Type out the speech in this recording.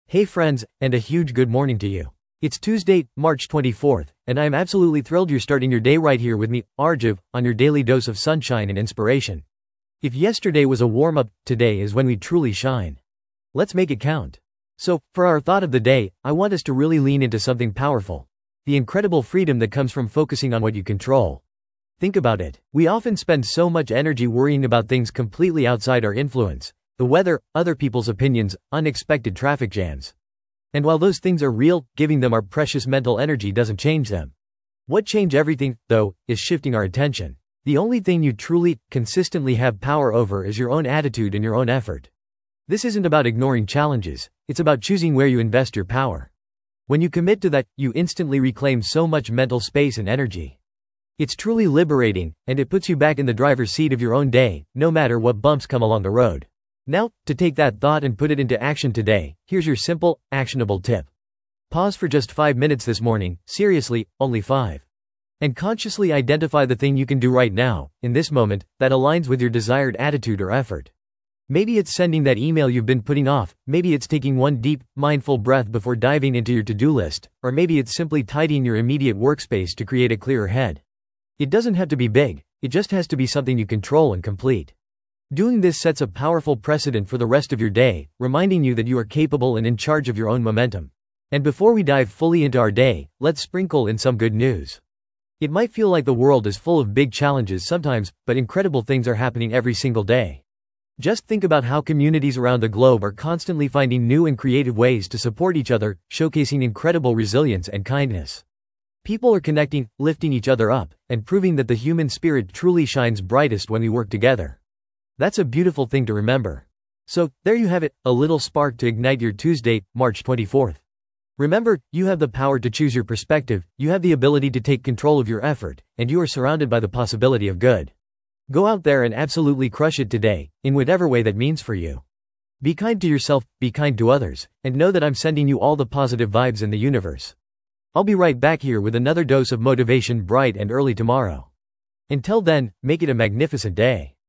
Hey friends, and a huge good morning to you. It's Tuesday, March 24th, and I am absolutely thrilled you're starting your day right here with me, Arjiv, on your daily dose of sunshine and inspiration. If yesterday was a warm-up, today is when we truly shine. Let's make it count. So, for our thought of the day, I want us to really lean into something powerful. The incredible freedom that comes from focusing on what you control. Think about it. We often spend so much energy worrying about things completely outside our influence. The weather, other people's opinions, unexpected traffic jams. And while those things are real, giving them our precious mental energy doesn't change them. What changes everything, though, is shifting our attention. The only thing you truly, consistently have power over is your own attitude and your own effort. This isn't about ignoring challenges, it's about choosing where you invest your power. When you commit to that, you instantly reclaim so much mental space and energy. It's truly liberating, and it puts you back in the driver's seat of your own day, no matter what bumps come along the road. Now, to take that thought and put it into action today, here's your simple, actionable tip. Pause for just 5 minutes this morning, seriously, only 5. And consciously identify the thing you can do right now, in this moment, that aligns with your desired attitude or effort. Maybe it's sending that email you've been putting off, maybe it's taking one deep, mindful breath before diving into your to-do list, or maybe it's simply tidying your immediate workspace to create a clearer head. It doesn't have to be big, it just has to be something you control and complete. Doing this sets a powerful precedent for the rest of your day, reminding you that you are capable and in charge of your own momentum. And before we dive fully into our day, let's sprinkle in some good news. It might feel like the world is full of big challenges sometimes, but incredible things are happening every single day. Just think about how communities around the globe are constantly finding new and creative ways to support each other, showcasing incredible resilience and kindness. People are connecting, lifting each other up, and proving that the human spirit truly shines brightest when we work together. That's a beautiful thing to remember. So, there you have it, a little spark to ignite your Tuesday, March 24th. Remember, you have the power to choose your perspective, you have the ability to take control of your effort, and you are surrounded by the possibility of good. Go out there and absolutely crush it today, in whatever way that means for you. Be kind to yourself, be kind to others, and know that I'm sending you all the positive vibes in the universe. I'll be right back here with another dose of motivation bright and early tomorrow. Until then, make it a magnificent day.